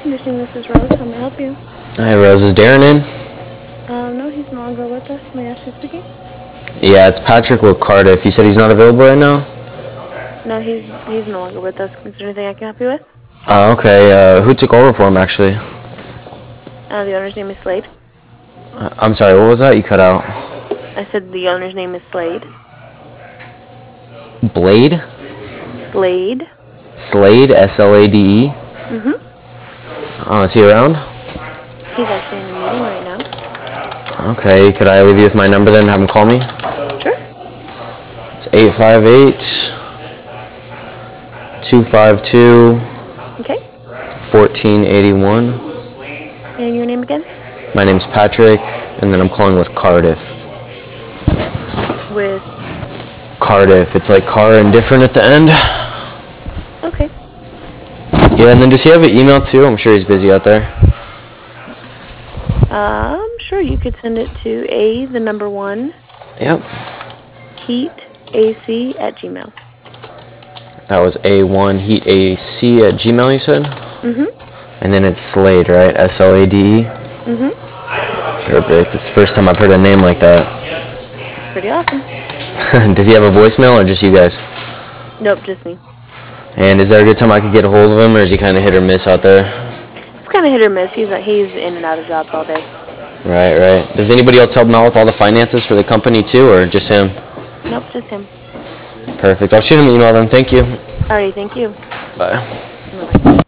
conditioning, this is Rose. How may I help you? Hi, Rose. Is Darren in? No, he's no longer with us. May I ask who's speaking? Yeah, it's Patrick with Cardiff. You said he's not available right now? No, he's no longer with us. Is there anything I can help you with? Oh, okay. Who took over for him, actually? The owner's name is Slade. I'm sorry, what was that? You cut out. I said the owner's name is Slade. Blade? Slade? Slade? S-L-A-D-E? Mm-hmm. Oh, is he around? He's actually in a meeting right now. Okay, could I leave you with my number then and have him call me? Sure. It's 858-252-1481. Okay. And your name again? My name's Patrick, and then I'm calling with Cardiff. With? Cardiff. It's like car and different at the end. Okay. Yeah, and then does he have an email too? I'm sure he's busy out there. Sure, you could send it to the number 1. Yep. heatac@gmail. That was A1 heatac@gmail, you said? Mm-hmm. And then it's Slade, right? S-L-A-D-E? Mm-hmm. Perfect. It's the first time I've heard a name like that. Pretty awesome. Does he have a voicemail or just you guys? Nope, just me. And is there a good time I could get a hold of him, or is he kind of hit or miss out there? It's kind of hit or miss. He's in and out of jobs all day. Right, right. Does anybody else help him out with all the finances for the company too, or just him? Nope, just him. Perfect. I'll shoot him an email then. Thank you. Alrighty, thank you. Bye. Bye-bye.